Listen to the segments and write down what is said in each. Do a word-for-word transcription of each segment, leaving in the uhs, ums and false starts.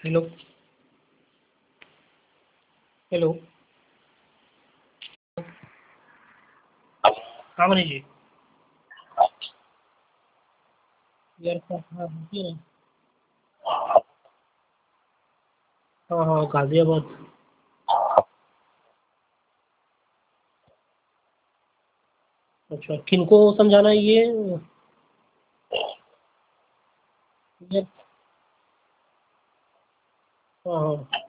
Hello. Hello. हाँ मनीष जी। यार हाँ हाँ होती है। हाँ हाँ गाजियाबाद। अच्छा किनको समझाना है ये? ये हाँ हाँ।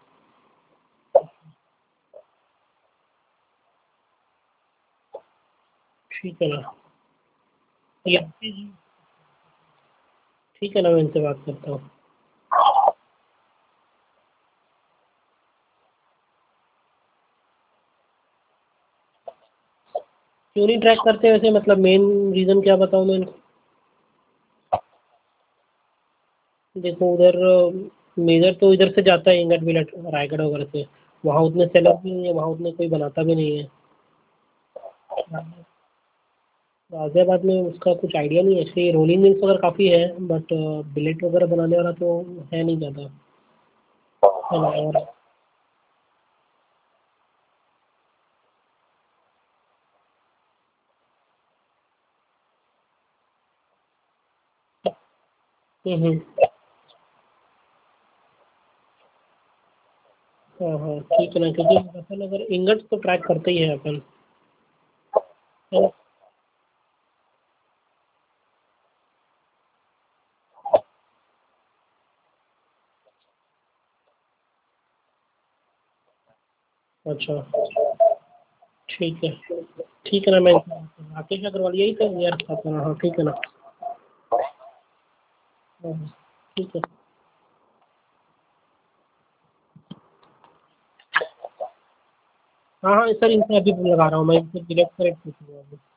ठीक है ना। ये ठीक है ना, मैं इनसे बात करता हूँ। क्यों नहीं ट्रैक करते वैसे, मतलब मेन रीज़न क्या बताऊँ मैं इनको? देखो उधर मेजर तो इधर से जाता है इंगट बिलट रायगढ़ वगैरह से। वहाँ उतने सेलर भी नहीं है, वहाँ उतने कोई बनाता भी नहीं है। गाजियाबाद में उसका कुछ आइडिया नहीं है एक्चुअली। रोलिंग मिल्स वगैरह काफ़ी है, बट बिलेट वगैरह बनाने वाला तो है नहीं ज़्यादा। है ना। और हम्म हम्म। हाँ हाँ ठीक है ना, क्योंकि अपन अगर इंगट्स तो ट्रैक करते ही है अपन। है। अच्छा ठीक है। ठीक है ना, मैं राकेश अग्रवाल यही तो यार अपना। हाँ ठीक है ना। हाँ हाँ, ठीक है। हाँ हाँ सर, इनसे अभी लगा रहा हूँ मैं, इनसे डायरेक्ट करेक्ट पूछूंगा अभी।